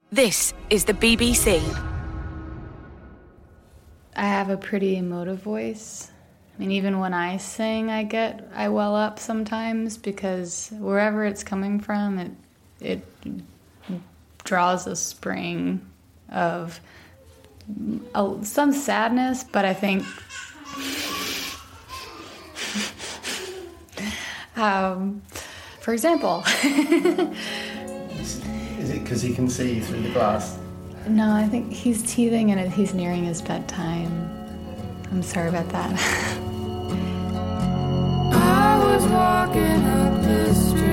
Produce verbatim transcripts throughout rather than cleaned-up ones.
This is the B B C. I have a pretty emotive voice. I mean, even when I sing, I get, I well up sometimes because wherever it's coming from, it it draws a spring of uh, some sadness, but I think, um, for example, is it because he can see you through the glass? No, I think he's teething and he's nearing his bedtime. I'm sorry about that. I was walking up the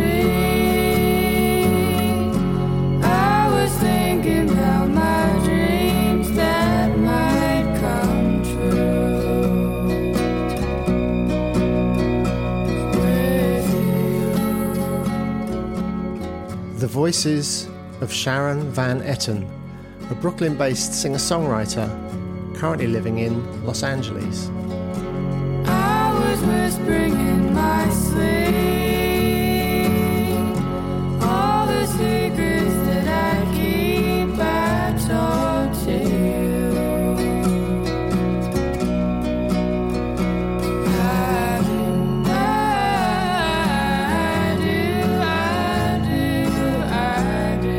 street. I was thinking about my dreams that might come true with you. The voices of Sharon Van Etten, a Brooklyn-based singer-songwriter currently living in Los Angeles. I was whispering in my sleep, all the secrets that I keep, I told to you. I do, I do, I do,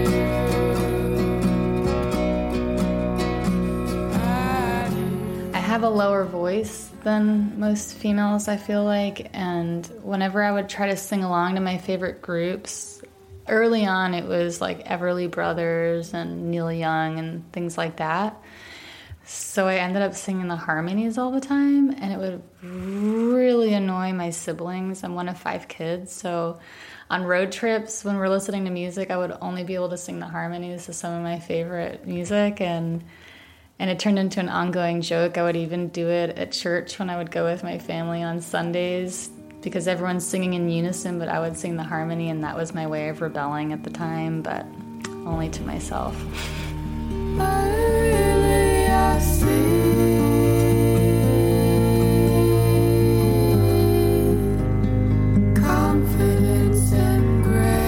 I do. I have a lower voice than most females, I feel like, and whenever I would try to sing along to my favorite groups, early on it was like Everly Brothers and Neil Young and things like that. So I ended up singing the harmonies all the time, and it would really annoy my siblings. I'm one of five kids, so on road trips when we're listening to music, I would only be able to sing the harmonies to some of my favorite music, and And it turned into an ongoing joke. I would even do it at church when I would go with my family on Sundays because everyone's singing in unison, but I would sing the harmony, and that was my way of rebelling at the time, but only to myself. Lately I see confidence and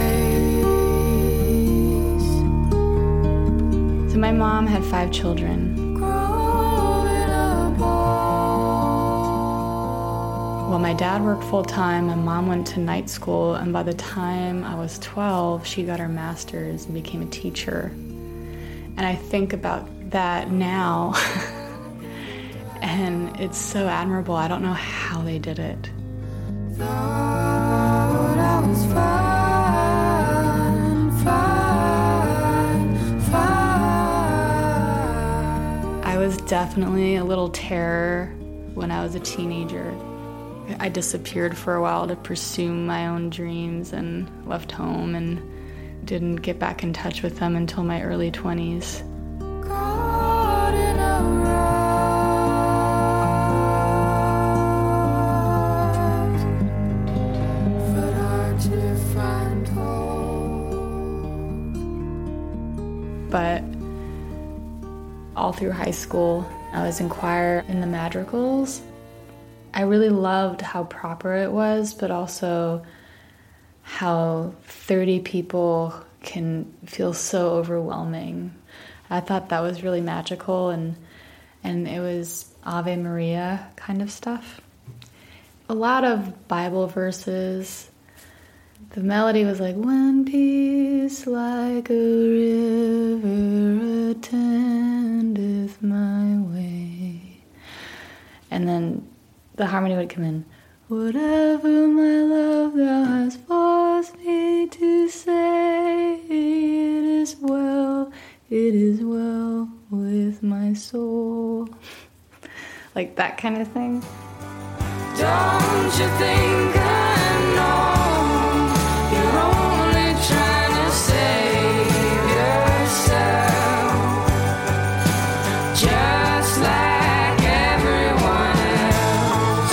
grace. So my mom had five children. Well, my dad worked full-time, my mom went to night school, and by the time I was twelve, she got her master's and became a teacher. And I think about that now, and it's so admirable. I don't know how they did it. Thought I was fine, fine, fine. I was definitely a little terror when I was a teenager. I disappeared for a while to pursue my own dreams and left home and didn't get back in touch with them until my early twenties. Caught in a rut, but hard to find hope. But all through high school, I was in choir in the madrigals. I really loved how proper it was, but also how thirty people can feel so overwhelming. I thought that was really magical, and and it was Ave Maria kind of stuff. A lot of Bible verses. The melody was like, when peace like a river attendeth my way. And then the harmony would come in. Whatever my love thou hast forced me to say, it is well, it is well with my soul. Like that kind of thing. Don't you think I know you're only trying to save yourself, just like everyone else.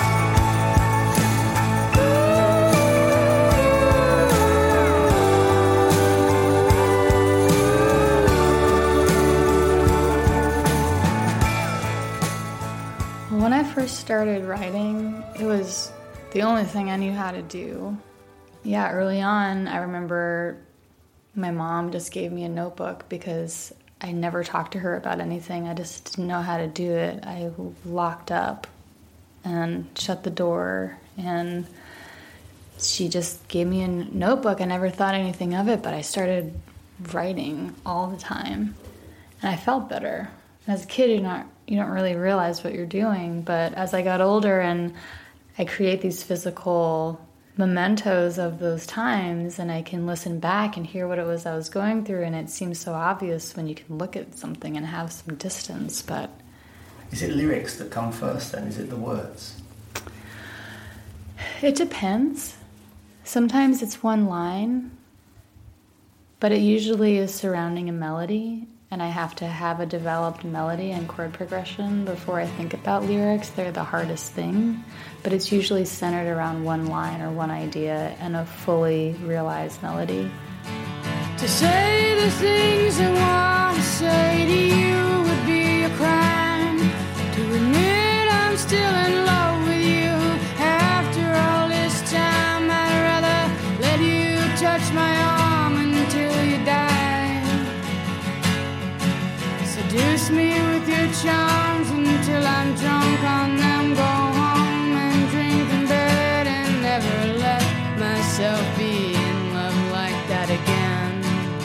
When I first started writing, it was the only thing I knew how to do. Yeah, early on, I remember My mom just gave me a notebook because I never talked to her about anything. I just didn't know how to do it. I locked up and shut the door, and she just gave me a notebook. I never thought anything of it, but I started writing all the time, and I felt better. And as a kid, you're not, you don't really realize what you're doing, but as I got older and I create these physical mementos of those times, and I can listen back and hear what it was I was going through, and it seems so obvious when you can look at something and have some distance. But is it lyrics that come first then? Is it the words? It depends. Sometimes it's one line, but it usually is surrounding a melody, and I have to have a developed melody and chord progression before I think about lyrics. They're the hardest thing, but it's usually centered around one line or one idea and a fully realized melody. To say the things I want to say to you would be a crime. To admit I'm still in love with you after all this time, I'd rather let you touch my arm until you die. Seduce me with your charms until I'm drunk on them. Go home and drink in bed and never let myself be in love like that again.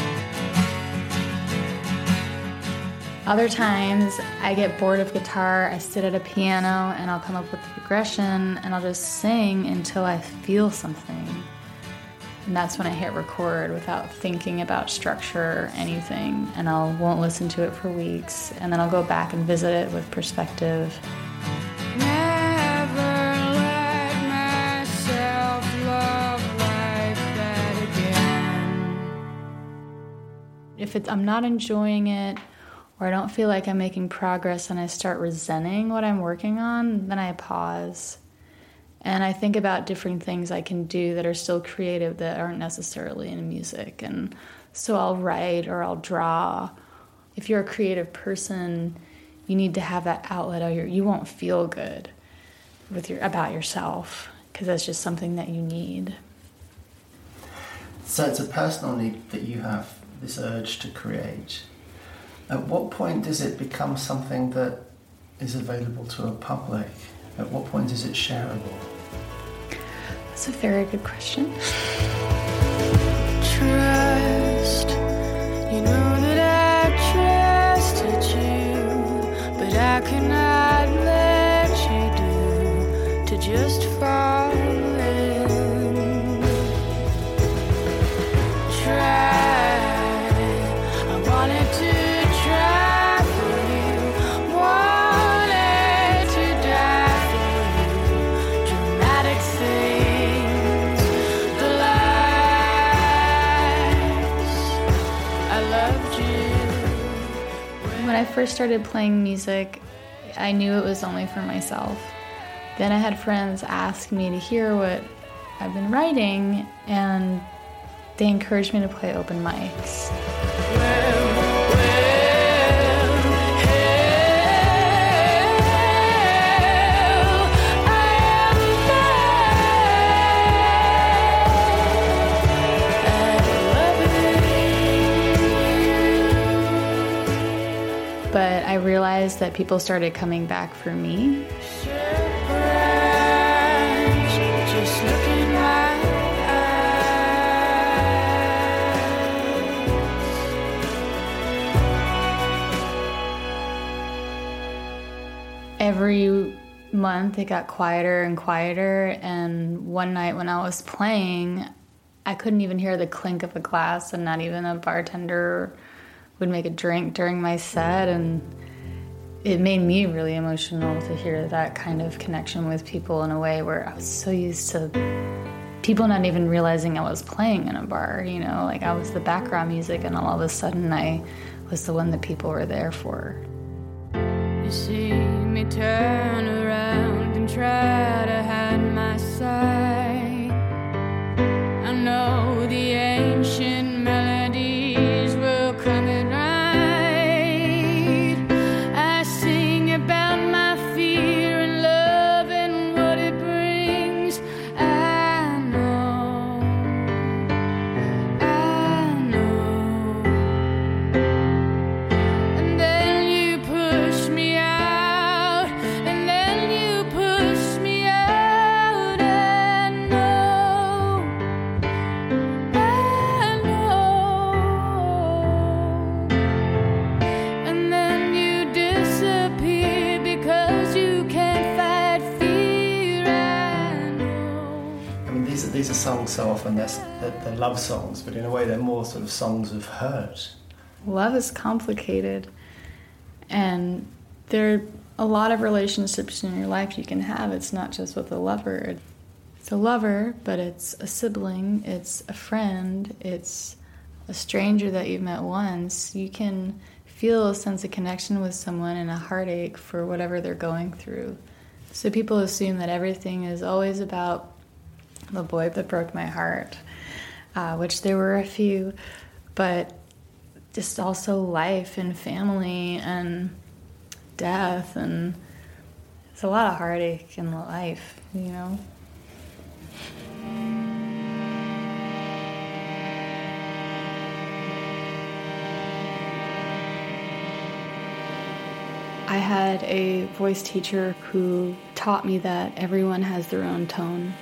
Other times I get bored of guitar, I sit at a piano and I'll come up with the progression and I'll just sing until I feel something. And that's when I hit record without thinking about structure or anything, and I won't listen to it for weeks, and then I'll go back and visit it with perspective. Never let myself love like that again. If it's, I'm not enjoying it, or I don't feel like I'm making progress and I start resenting what I'm working on, then I pause. And I think about different things I can do that are still creative that aren't necessarily in music. And so I'll write or I'll draw. If you're a creative person, you need to have that outlet, or you won't feel good with your about yourself, because that's just something that you need. So it's a personal need that you have, this urge to create. At what point does it become something that is available to a public? At what point is it shareable? That's a very good question. Trust, you know that I trusted you, but I could not let you do to just fall in. Try, I wanted to. When I first started playing music, I knew it was only for myself. Then I had friends ask me to hear what I've been writing, and they encouraged me to play open mics. Well, But I realized that people started coming back for me. Just look in my eyes. Every month it got quieter and quieter, and one night when I was playing, I couldn't even hear the clink of a glass, and not even a bartender would make a drink during my set, and it made me really emotional to hear that kind of connection with people in a way where I was so used to people not even realizing I was playing in a bar, you know, like I was the background music, and all of a sudden I was the one that people were there for. You see me turn around and try to hide my sight. I know the ancient melodies will come in right. I sing about my fear and love and what it brings. I know, I know. songs so often, they're, they're love songs, but in a way they're more sort of songs of hurt. Love is complicated, and there are a lot of relationships in your life you can have. It's not just with a lover. It's a lover, but it's a sibling, it's a friend, it's a stranger that you've met once. You can feel a sense of connection with someone and a heartache for whatever they're going through. So people assume that everything is always about the boy that broke my heart, uh, which there were a few, but just also life and family and death, and it's a lot of heartache in life, you know. I had a voice teacher who taught me that everyone has their own tone.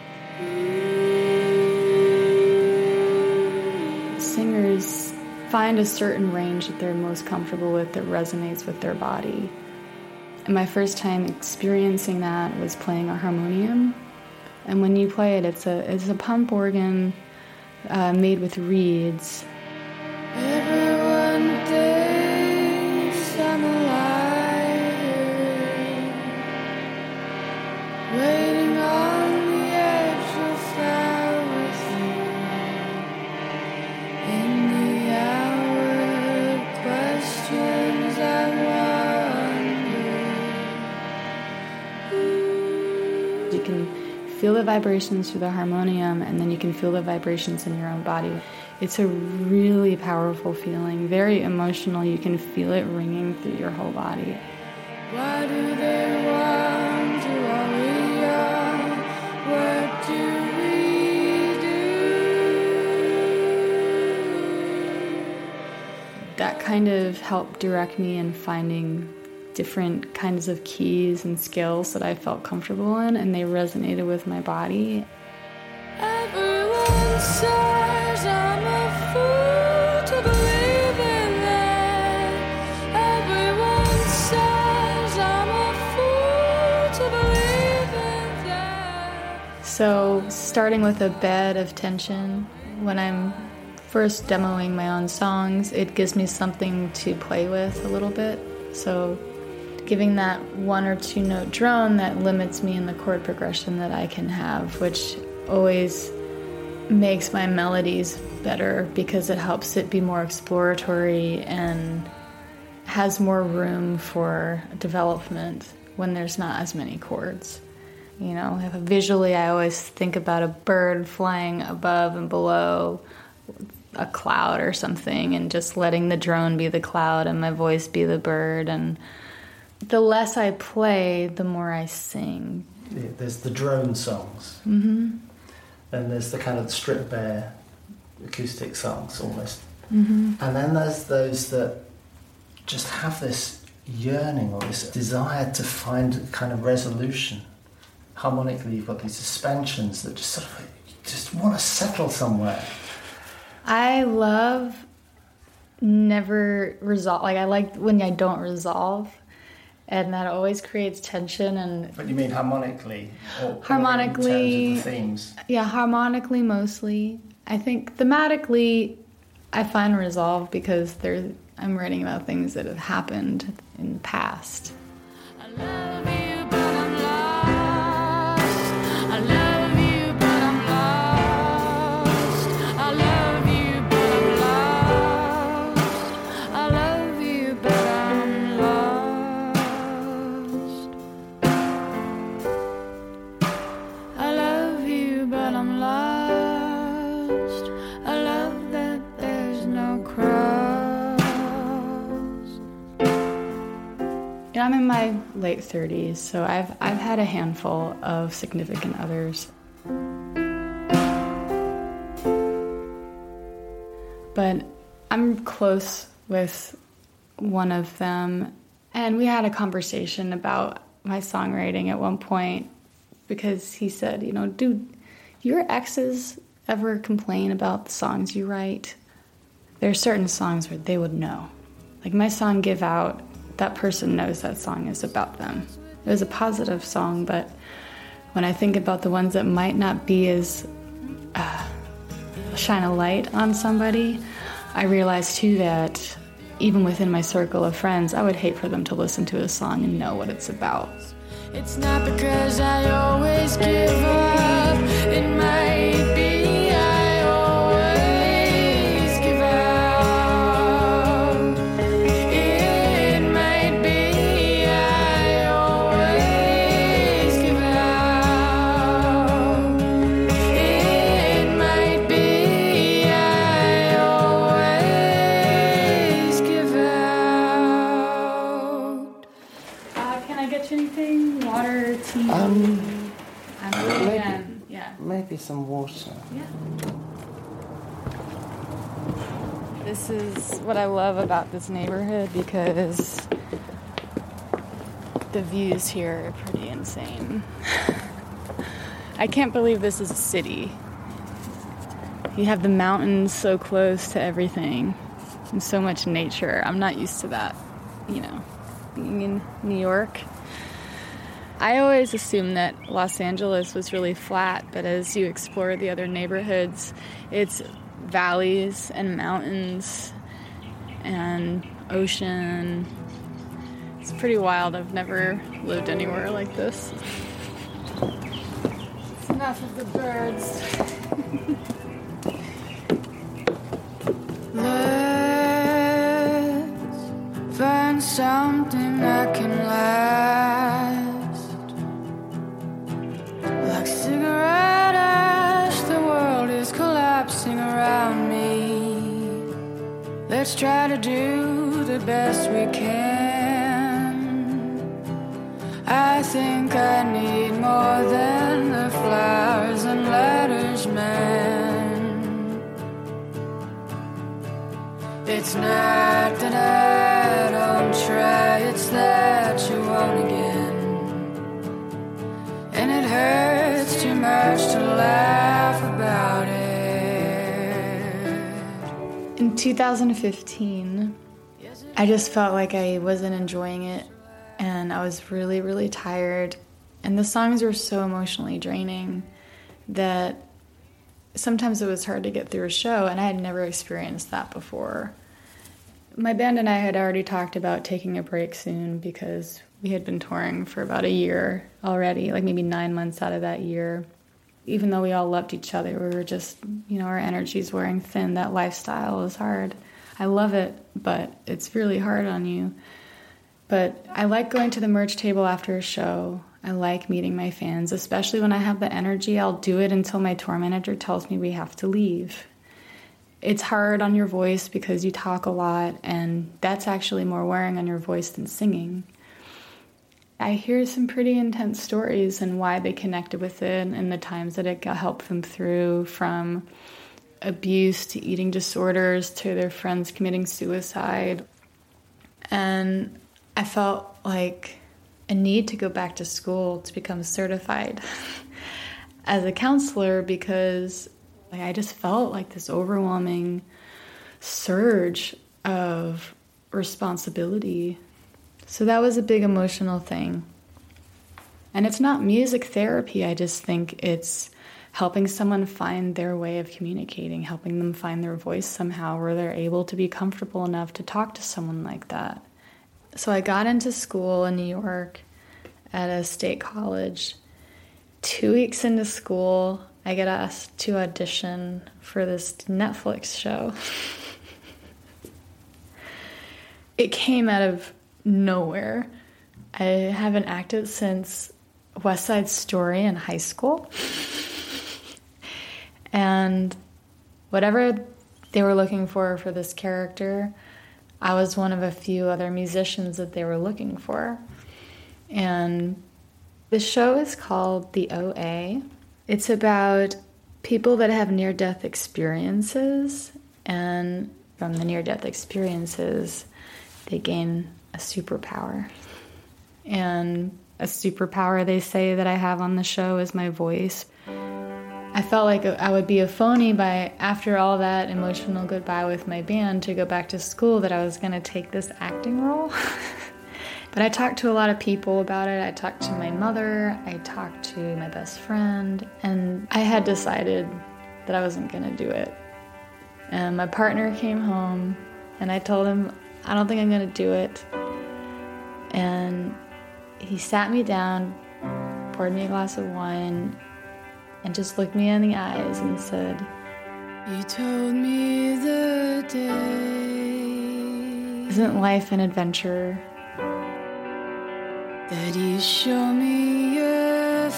Singers find a certain range that they're most comfortable with that resonates with their body. And my first time experiencing that was playing a harmonium. And when you play it, it's a it's a pump organ uh, made with reeds. Everyone thinks I'm alive, waiting on the edge to fly with you. In the hour of questions I wonder. You can feel the vibrations through the harmonium, and then you can feel the vibrations in your own body. It's a really powerful feeling, very emotional. You can feel it ringing through your whole body. Why do they want to? Are we young? What do we do? That kind of helped direct me in finding different kinds of keys and scales that I felt comfortable in, and they resonated with my body. Everyone says I'm a fool to believe in that. Everyone says I'm a fool to believe in that. So starting with a bed of tension, when I'm first demoing my own songs, it gives me something to play with a little bit. So giving that one or two note drone that limits me in the chord progression that I can have, which always makes my melodies better because it helps it be more exploratory and has more room for development when there's not as many chords. You know, if visually I always think about a bird flying above and below a cloud or something, and just letting the drone be the cloud and my voice be the bird. And the less I play, the more I sing. Yeah, there's the drone songs. Mm-hmm. Then there's the kind of stripped bare acoustic songs almost. Mm-hmm. And then there's those that just have this yearning or this desire to find a kind of resolution. Harmonically, you've got these suspensions that just sort of you just want to settle somewhere. I love never resolve. Like I like when I don't resolve, and that always creates tension. And But you mean harmonically? Or harmonically, in terms of the themes? Yeah, harmonically mostly. I think thematically, I find resolve because there I'm writing about things that have happened in the past. I love you, but I'm lost. I love you, but I'm lost. I love you, but I'm lost. I love you, but I'm lost. I love you, but I'm lost. I love that there's no cross. Yeah, I'm in my late thirties, so I've I've had a handful of significant others. But I'm close with one of them, and we had a conversation about my songwriting at one point because he said, you know, dude, your exes ever complain about the songs you write? There are certain songs where they would know. Like my song Give Out, that person knows that song is about them. It was a positive song, but when I think about the ones that might not be as uh, shine a light on somebody, I realized too that even within my circle of friends, I would hate for them to listen to a song and know what it's about. It's not because I always give up. It might be I always give up. It might be I always give up. It might be I always give out. Uh, can I get you anything? Water, tea? Um, I'm really maybe, again. Yeah. maybe some water. Yeah. This is what I love about this neighborhood because the views here are pretty insane. I can't believe this is a city. You have the mountains so close to everything and so much nature. I'm not used to that, you know, being in New York. I always assumed that Los Angeles was really flat, but as you explore the other neighborhoods, it's valleys and mountains and ocean. It's pretty wild. I've never lived anywhere like this. It's enough of the birds. Let's find something that can last. Like cigarette ash, the world is collapsing around me. Let's try to do the best we can. I think I need more than the flowers and letters, man. It's not that I don't try, it's that you won't again. And it hurts too much to laugh about it. In two thousand fifteen, I just felt like I wasn't enjoying it, and I was really, really tired. And the songs were so emotionally draining that sometimes it was hard to get through a show, and I had never experienced that before. My band and I had already talked about taking a break soon because we had been touring for about a year already, like maybe nine months out of that year. Even though we all loved each other, we were just, you know, our energy's wearing thin. That lifestyle is hard. I love it, but it's really hard on you. But I like going to the merch table after a show. I like meeting my fans, especially when I have the energy. I'll do it until my tour manager tells me we have to leave. It's hard on your voice because you talk a lot, and that's actually more wearing on your voice than singing. I hear some pretty intense stories and why they connected with it and the times that it helped them through, from abuse to eating disorders to their friends committing suicide. And I felt like a need to go back to school to become certified as a counselor because like, I just felt like this overwhelming surge of responsibility. So that was a big emotional thing. And it's not music therapy. I just think it's helping someone find their way of communicating, helping them find their voice somehow where they're able to be comfortable enough to talk to someone like that. So I got into school in New York at a state college. Two weeks into school, I get asked to audition for this Netflix show. It came out of nowhere. I haven't acted since West Side Story in high school. And whatever they were looking for for this character, I was one of a few other musicians that they were looking for. And the show is called The O A. It's about people that have near-death experiences, and from the near-death experiences, they gain a superpower. And a superpower they say that I have on the show is my voice. I felt like I would be a phony by, after all that emotional goodbye with my band, to go back to school, that I was going to take this acting role. But I talked to a lot of people about it. I talked to my mother, I talked to my best friend, and I had decided that I wasn't going to do it. And my partner came home, and I told him, I don't think I'm going to do it. And he sat me down, poured me a glass of wine, and just looked me in the eyes and said, You told me the day. Isn't life an adventure? That you show me your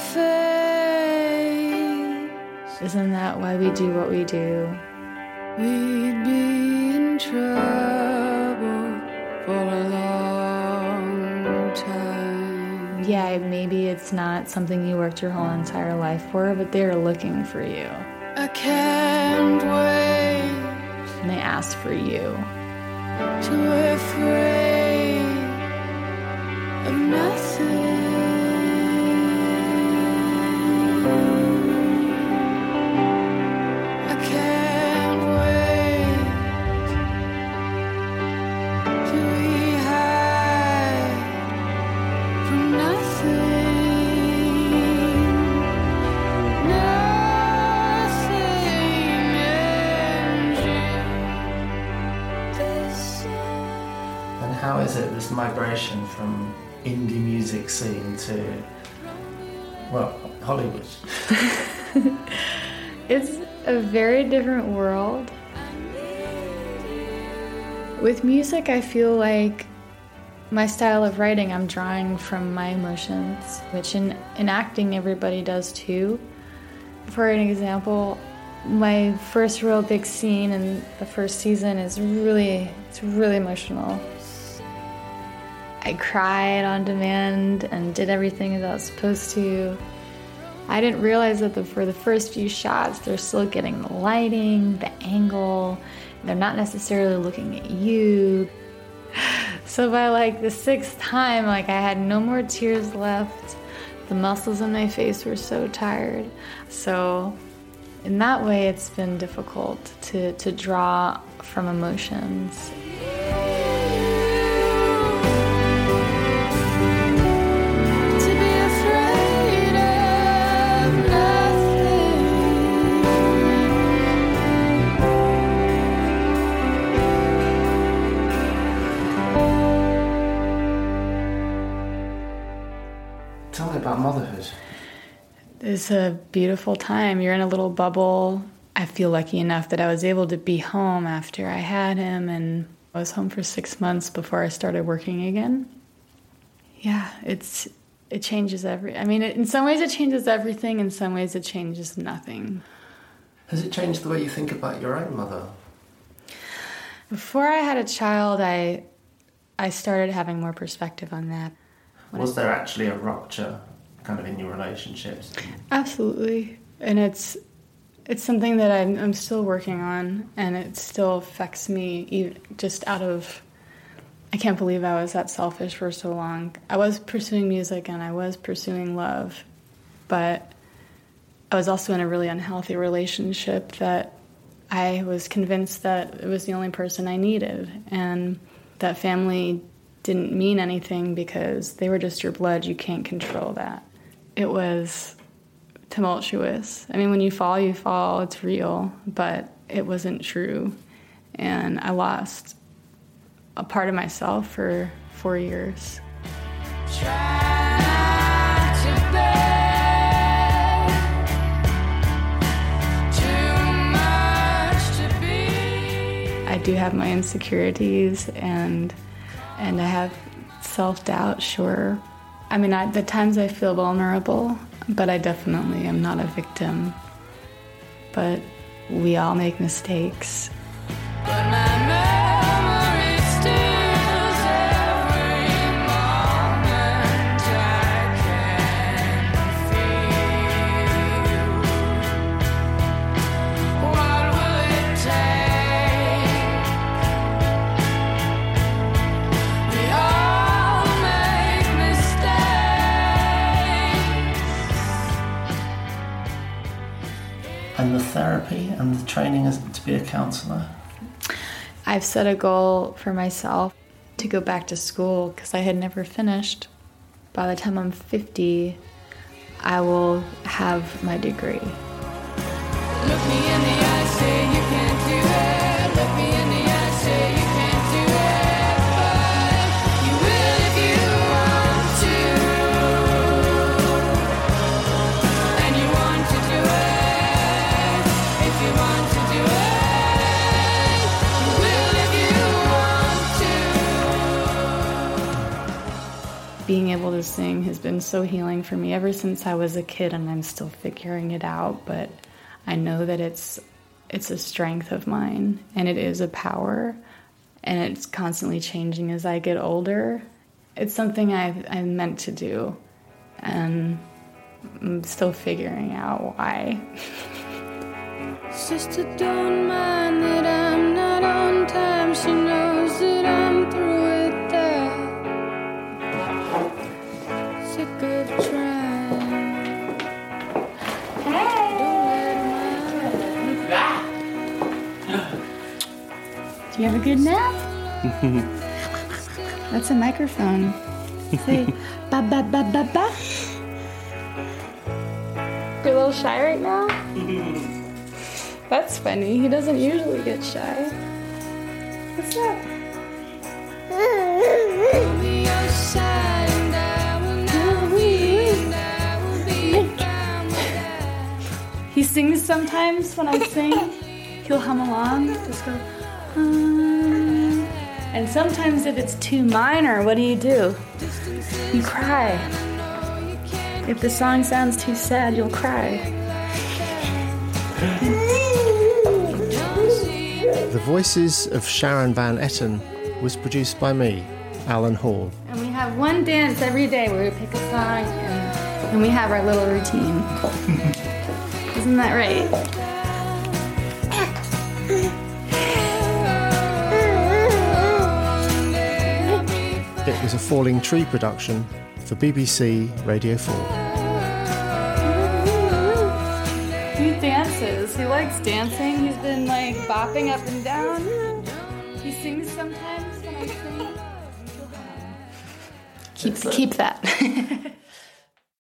face. Isn't that why we do what we do? We'd be in trouble for a long time. Yeah, maybe it's not something you worked your whole entire life for, but they're looking for you. I can't wait. And they ask for you. Too afraid of nothing. I can't wait till we hide from nothing. Nothing ends you. And how is it, this migration from indie music scene to, well, Hollywood? It's a very different world. With music, I feel like my style of writing, I'm drawing from my emotions, which in, in acting everybody does too. For an example, my first real big scene in the first season is really, it's really emotional. I cried on demand and did everything that I was supposed to. I didn't realize that the, for the first few shots, they're still getting the lighting, the angle. They're not necessarily looking at you. So by like the sixth time, like I had no more tears left. The muscles in my face were so tired. So in that way, it's been difficult to, to draw from emotions. Tell me about motherhood. It's a beautiful time. You're in a little bubble. I feel lucky enough that I was able to be home after I had him, and I was home for six months before I started working again. Yeah, it's it changes every. I mean, it, in some ways it changes everything. In some ways it changes nothing. Has it changed the way you think about your own mother? Before I had a child, I I started having more perspective on that. When Was there actually a rupture kind of in your relationships? Absolutely. And it's it's something that I'm, I'm still working on, and it still affects me even just out of, I can't believe I was that selfish for so long. I was pursuing music and I was pursuing love, but I was also in a really unhealthy relationship that I was convinced that it was the only person I needed, and that family didn't mean anything because they were just your blood. You can't control that. It was tumultuous. I mean, when you fall, you fall. It's real, but it wasn't true. And I lost a part of myself for four years. Try to bear too much to be. I do have my insecurities, and and I have self-doubt, sure. I mean, I, the times I feel vulnerable, but I definitely am not a victim. But we all make mistakes. But my memory steals every moment I can feel. What will it take? We all make mistakes. And the therapy and the training as to be a counsellor? I've set a goal for myself to go back to school because I had never finished. By the time I'm fifty, I will have my degree. Look me in the eye, say you can't do it. Look me in the eye, say you can't do it. But you will if you want to. And you want to do it. If you want to do it, you will if you want to. Being able to sing has been so healing for me ever since I was a kid, and I'm still figuring it out, but I know that it's it's a strength of mine, and it is a power, and it's constantly changing as I get older. It's something I've, I'm meant to do, and I'm still figuring out why. Sister don't mind that I'm not on time. She knows that I'm through with that. Sick of trying. Hey! Do you have a good nap? That's a microphone. Say ba ba ba ba ba. You're a little shy right now? That's funny. He doesn't usually get shy. What's up? He sings sometimes when I sing. He'll hum along. Just go. Um. And sometimes if it's too minor, what do you do? You cry. If the song sounds too sad, you'll cry. The Voices of Sharon Van Etten was produced by me, Alan Hall. And we have one dance every day where we pick a song and, and we have our little routine. Isn't that right? It was a Falling Tree production for B B C Radio four. He dances. He likes dancing. He's been like bopping up and down. He sings sometimes when I sing. Keep, keep that.